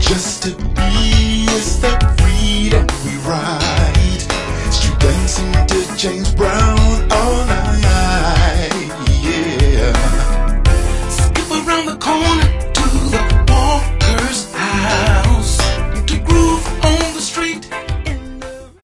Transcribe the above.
Just to be is the freedom we ride. Street dancing to James Brown all night. Yeah. Skip around the corner.